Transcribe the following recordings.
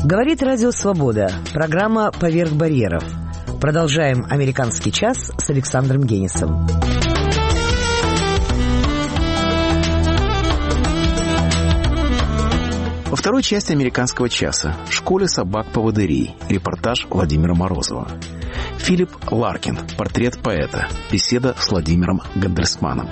Говорит Радио Свобода. Программа «Поверх барьеров». Продолжаем «Американский час» с Александром Генисом. Во второй части «Американского часа» в школе собак-поводырей. Репортаж Владимира Морозова. Филипп Ларкин. Портрет поэта. Беседа с Владимиром Гандельсманом.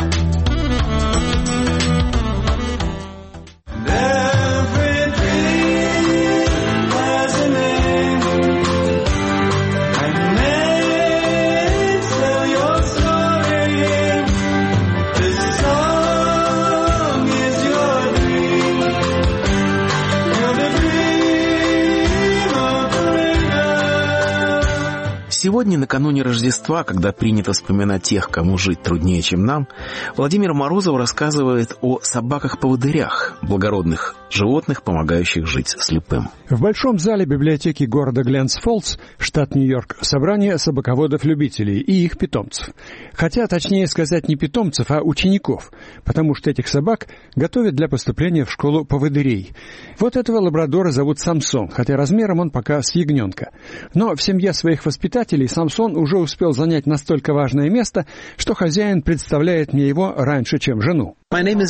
Сегодня, накануне Рождества, когда принято вспоминать тех, кому жить труднее, чем нам, Владимир Морозов рассказывает о собаках-поводырях, благородных животных, помогающих жить слепым. В большом зале библиотеки города Гленс-Фоллс, штат Нью-Йорк, собрание собаководов-любителей и их питомцев. Хотя, точнее сказать, не питомцев, а учеников, потому что этих собак готовят для поступления в школу поводырей. Вот этого лабрадора зовут Самсон, хотя размером он пока с ягненка. Но в семье своих воспитателей Самсон уже успел занять настолько важное место, что хозяин представляет мне его раньше, чем жену. Меня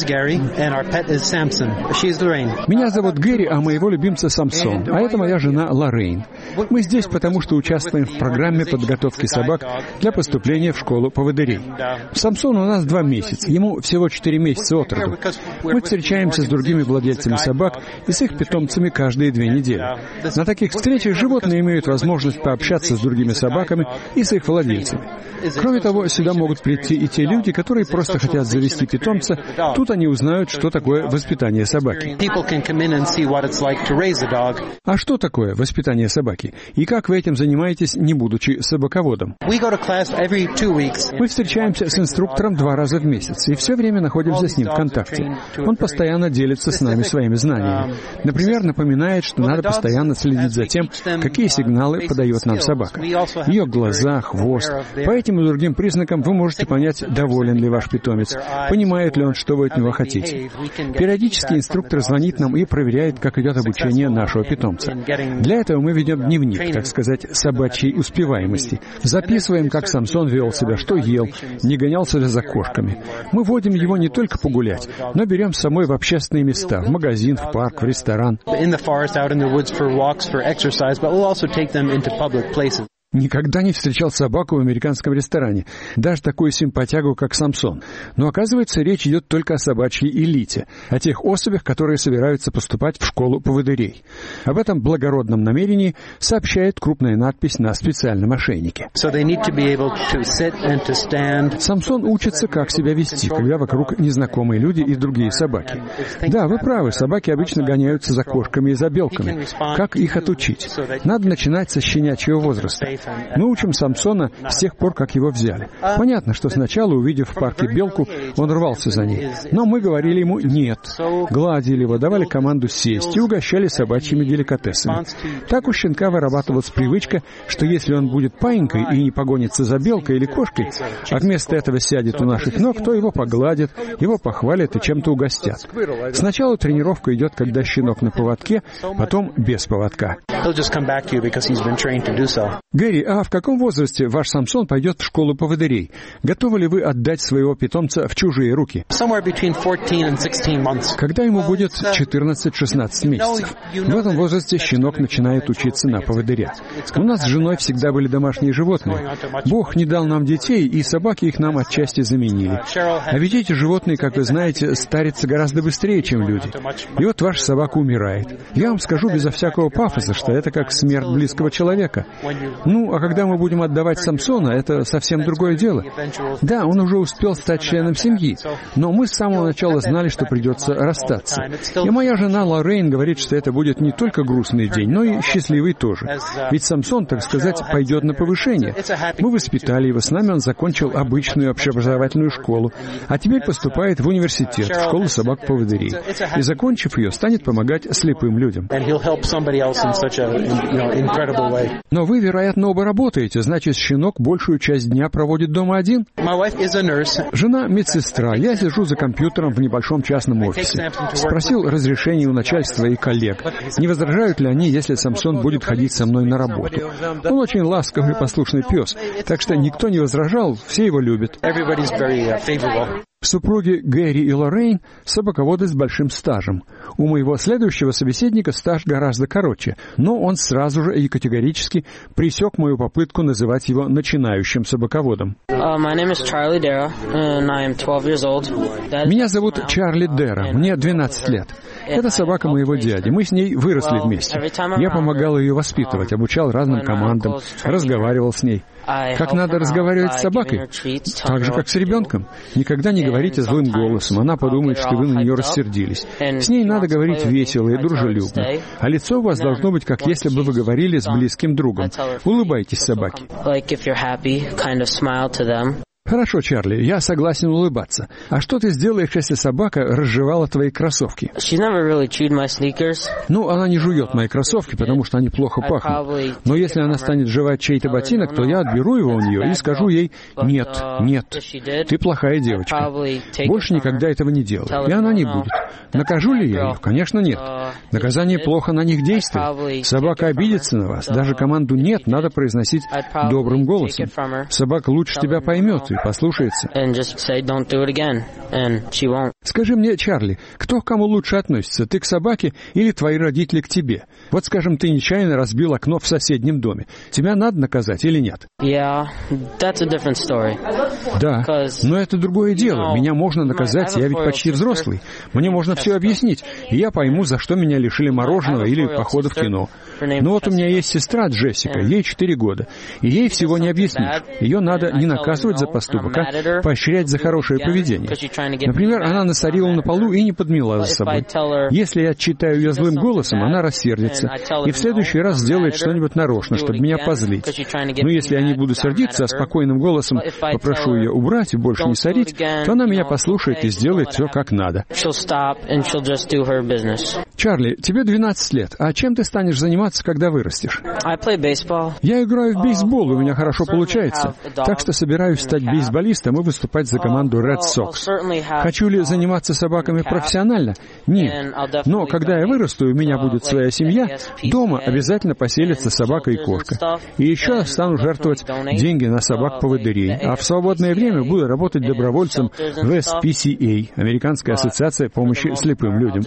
зовут Гэри, а моего любимца Самсон, а это моя жена Лоррейн. Мы здесь, потому что участвуем в программе подготовки собак для поступления в школу поводырей. Самсон у нас 2 месяца, ему всего 4 месяца от роду. Мы встречаемся с другими владельцами собак и с их питомцами каждые 2 недели. На таких встречах животные имеют возможность пообщаться с другими собаками и с их владельцами. Кроме того, сюда могут прийти и те люди, которые просто хотят завести питомца. Тут они узнают, что такое воспитание собаки. А что такое воспитание собаки? И как вы этим занимаетесь, не будучи собаководом? Мы встречаемся с инструктором 2 раза в месяц и все время находимся с ним в контакте. Он постоянно делится с нами своими знаниями. Например, напоминает, что надо постоянно следить за тем, какие сигналы подает нам собака. Ее глаза, хвост. По этим и другим признакам вы можете понять, доволен ли ваш питомец, понимает ли он, что вы от него хотите. Периодически инструктор звонит нам и проверяет, как идет обучение нашего питомца. Для этого мы ведем дневник, так сказать, собачьей успеваемости. Записываем, как Самсон вел себя, что ел, не гонялся ли за кошками. Мы водим его не только погулять, но берем с собой в общественные места, в магазин, в парк, в ресторан. Никогда не встречал собаку в американском ресторане, даже такую симпатягу, как Самсон. Но, оказывается, речь идет только о собачьей элите, о тех особях, которые собираются поступать в школу поводырей. Об этом благородном намерении сообщает крупная надпись на специальном ошейнике. Самсон учится, как себя вести, когда вокруг незнакомые люди и другие собаки. Да, вы правы, собаки обычно гоняются за кошками и за белками. Как их отучить? Надо начинать со щенячьего возраста. Мы учим Самсона с тех пор, как его взяли. Понятно, что сначала, увидев в парке белку, он рвался за ней. Но мы говорили ему «нет». Гладили его, давали команду сесть и угощали собачьими деликатесами. Так у щенка вырабатывалась привычка, что если он будет паинькой и не погонится за белкой или кошкой, а вместо этого сядет у наших ног, то его погладят, его похвалят и чем-то угостят. Сначала тренировка идет, когда щенок на поводке, потом без поводка. Гэри, а в каком возрасте ваш Самсон пойдет в школу поводырей? Готовы ли вы отдать своего питомца в чужие руки? Когда ему будет 14-16 месяцев. В этом возрасте щенок начинает учиться на поводыря. У нас с женой всегда были домашние животные. Бог не дал нам детей, и собаки их нам отчасти заменили. А ведь эти животные, как вы знаете, старятся гораздо быстрее, чем люди. И вот ваша собака умирает. Я вам скажу безо всякого пафоса, что это как смерть близкого человека. Ну, а когда мы будем отдавать Самсона, это совсем другое дело. Да, он уже успел стать членом семьи, но мы с самого начала знали, что придется расстаться. И моя жена Лоррейн говорит, что это будет не только грустный день, но и счастливый тоже. Ведь Самсон, так сказать, пойдет на повышение. Мы воспитали его, с нами он закончил обычную общеобразовательную школу, а теперь поступает в университет, в школу собак-поводырей. И, закончив ее, станет помогать слепым людям. Но вы, вероятно, оба работаете, значит, щенок большую часть дня проводит дома один? Жена медсестра, я сижу за компьютером в небольшом частном офисе. Спросил разрешения у начальства и коллег, не возражают ли они, если Самсон будет ходить со мной на работу. Он очень ласковый и послушный пес, так что никто не возражал, все его любят. Супруги Гэри и Лоррейн – собаководы с большим стажем. У моего следующего собеседника стаж гораздо короче, но он сразу же и категорически пресек мою попытку называть его начинающим собаководом. Меня зовут Чарли Дера, мне 12 лет. Это собака моего дяди. Мы с ней выросли вместе. Я помогал ее воспитывать, обучал разным командам, разговаривал с ней. Как надо разговаривать с собакой? Так же, как с ребенком. Никогда не говорите злым голосом, она подумает, что вы на нее рассердились. С ней надо говорить весело и дружелюбно. А лицо у вас должно быть, как если бы вы говорили с близким другом. Улыбайтесь собаке. Хорошо, Чарли, я согласен улыбаться. А что ты сделаешь, если собака разжевала твои кроссовки? Ну, она не жует мои кроссовки, потому что они плохо пахнут. Но если она станет жевать чей-то ботинок, то я отберу его у нее и скажу ей: «Нет, нет, ты плохая девочка. Больше никогда этого не делай». И она не будет. Накажу ли я ее? Конечно, нет. Наказание плохо на них действует. Собака обидится на вас. Даже команду «нет» надо произносить добрым голосом. Собака лучше тебя поймет и послушается. Скажи мне, Чарли, кто к кому лучше относится, ты к собаке или твои родители к тебе? Вот, скажем, ты нечаянно разбил окно в соседнем доме. Тебя надо наказать или нет? Да, но это другое дело. Меня можно наказать, я ведь почти взрослый. Мне можно все объяснить, и я пойму, за что меня лишили мороженого или похода в кино. Но вот у меня есть сестра Джессика, ей 4 года, и ей всего не объяснишь. Ее надо не наказывать за поступок, а поощрять за хорошее поведение. Например, она насорила на полу и не подмела за собой. Если я отчитаю ее злым голосом, она рассердится, и в следующий раз сделает что-нибудь нарочно, чтобы меня позлить. Но если я не буду сердиться, а спокойным голосом попрошу ее убрать и больше не сорить, то она меня послушает и сделает все как надо. Чарли, тебе 12 лет, а чем ты станешь заниматься, когда вырастешь? Я играю в бейсбол, у меня хорошо получается, так что собираюсь стать бейсболистом и выступать за команду Red Sox. Хочу ли заниматься собаками профессионально? Нет. Но когда я вырасту, у меня будет своя семья, дома обязательно поселится собака и кошка. И еще стану жертвовать деньги на собак-поводырей, а в свободное время буду работать добровольцем в SPCA, Американская ассоциация помощи слепым людям.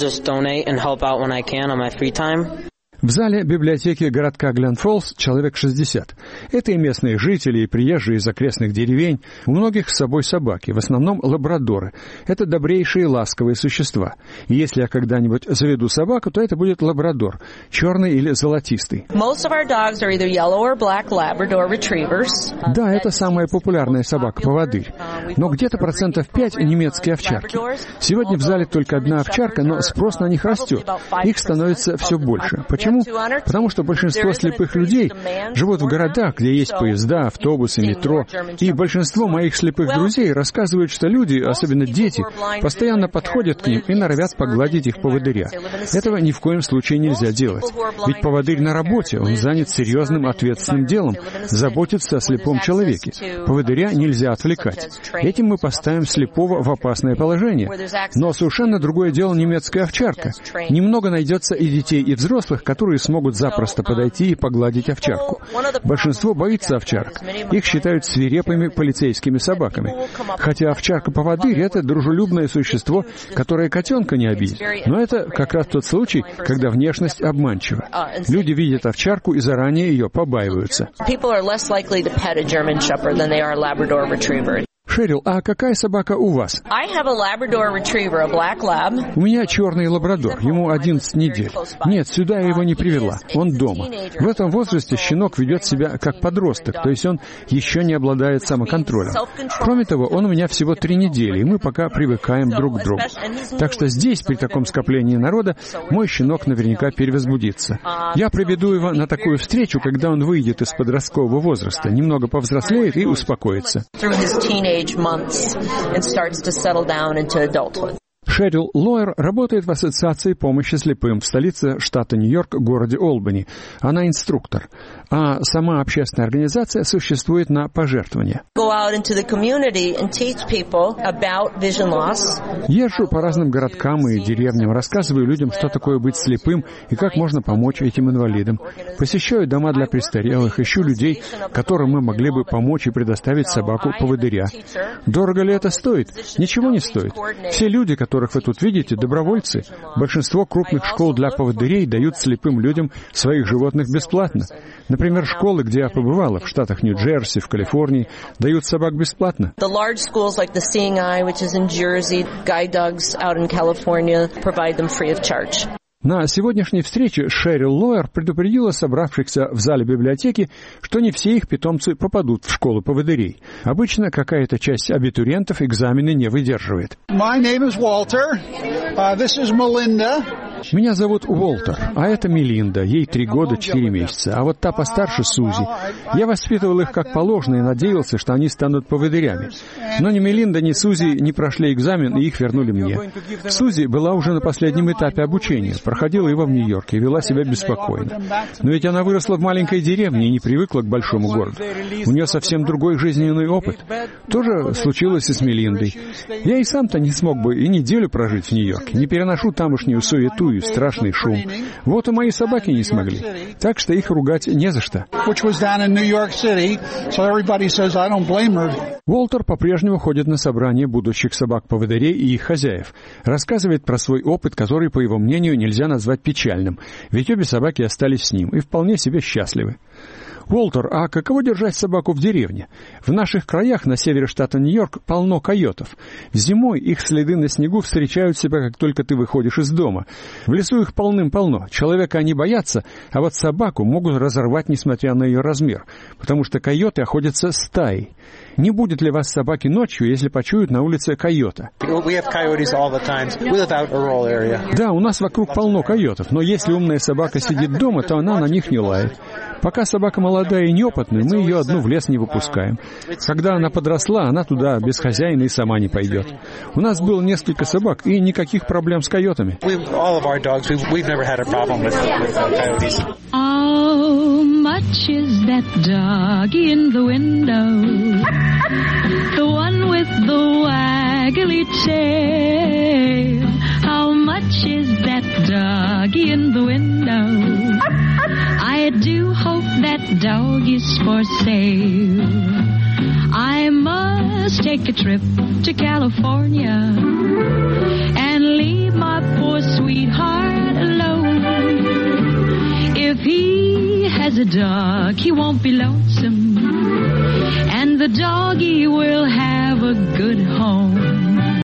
В зале библиотеки городка Глен-Фоллс человек 60. Это и местные жители, и приезжие из окрестных деревень. У многих с собой собаки, в основном лабрадоры. Это добрейшие ласковые существа. И если я когда-нибудь заведу собаку, то это будет лабрадор, черный или золотистый. Да, это самая популярная собака-поводырь. Но где-то 5% немецкие овчарки. Сегодня в зале только одна овчарка, но спрос на них растет. Их становится все больше. Почему? Потому что большинство слепых людей живут в городах, где есть поезда, автобусы, метро. И большинство моих слепых друзей рассказывают, что люди, особенно дети, постоянно подходят к ним и норовят погладить их поводыря. Этого ни в коем случае нельзя делать. Ведь поводырь на работе, он занят серьезным ответственным делом, заботится о слепом человеке. Поводыря нельзя отвлекать. Этим мы поставим слепого в опасное положение. Но совершенно другое дело немецкая овчарка. Немного найдется и детей, и взрослых, которые смогут запросто подойти и погладить овчарку. Большинство боится овчарок. Их считают свирепыми полицейскими собаками. Хотя овчарка-поводырь — это дружелюбное существо, которое котенка не обидит. Но это как раз тот случай, когда внешность обманчива. Люди видят овчарку и заранее ее побаиваются. Шерил, а какая собака у вас? У меня черный лабрадор, ему 11 недель. Нет, сюда я его не привела, он дома. В этом возрасте щенок ведет себя как подросток, то есть он еще не обладает самоконтролем. Кроме того, он у меня всего 3 недели, и мы пока привыкаем друг к другу. Так что здесь, при таком скоплении народа, мой щенок наверняка перевозбудится. Я приведу его на такую встречу, когда он выйдет из подросткового возраста, немного повзрослеет и успокоится. Шерил Лойер работает в Ассоциации помощи слепым в столице штата Нью-Йорк, городе Олбани. Она инструктор, а сама общественная организация существует на пожертвования. Езжу по разным городкам и деревням, рассказываю людям, что такое быть слепым и как можно помочь этим инвалидам. Посещаю дома для престарелых, ищу людей, которым мы могли бы помочь и предоставить собаку-поводыря. Дорого ли это стоит? Ничего не стоит. Все люди, которых вы тут видите, добровольцы. Большинство крупных школ для поводырей дают слепым людям своих животных бесплатно. Например, школы, где я побывала, в штатах Нью-Джерси, в Калифорнии, дают собак бесплатно. На сегодняшней встрече Шерил Лойер предупредила собравшихся в зале библиотеки, что не все их питомцы попадут в школу поводырей. Обычно какая-то часть абитуриентов экзамены не выдерживает. Меня зовут Уолтер, а это Мелинда, ей 3 года 4 месяца, а вот та постарше Сузи. Я воспитывал их как положено и надеялся, что они станут поводырями. Но ни Мелинда, ни Сузи не прошли экзамен, и их вернули мне. Сузи была уже на последнем этапе обучения, проходила его в Нью-Йорке и вела себя беспокойно. Но ведь она выросла в маленькой деревне и не привыкла к большому городу. У нее совсем другой жизненный опыт. То же случилось и с Мелиндой. Я и сам-то не смог бы и неделю прожить в Нью-Йорке, не переношу тамошнюю суету и страшный шум. Вот и мои собаки не смогли. Так что их ругать не за что. Уолтер по-прежнему ходит на собрания будущих собак-поводырей и их хозяев. Рассказывает про свой опыт, который, по его мнению, нельзя назвать печальным, ведь обе собаки остались с ним и вполне себе счастливы. Уолтер, а каково держать собаку в деревне? В наших краях на севере штата Нью-Йорк полно койотов. Зимой их следы на снегу встречают себя, как только ты выходишь из дома. В лесу их полным-полно. Человека они боятся, а вот собаку могут разорвать, несмотря на ее размер, потому что койоты охотятся стаей. Не будет ли вас собаки ночью, если почуют на улице койота? Да, у нас вокруг полно койотов, но если умная собака сидит дома, то она на них не лает. Пока собака молодая и неопытная, мы ее одну в лес не выпускаем. Когда она подросла, она туда без хозяина и сама не пойдет. У нас было несколько собак, и никаких проблем с койотами. How much is that dog in the window? The one with the waggly tail. How much is that dog in the window? I do hope that dog is for sale. I must take a trip to California and leave my poor sweetheart alone. If he has a dog, he won't be lonesome, and the doggy will have a good home.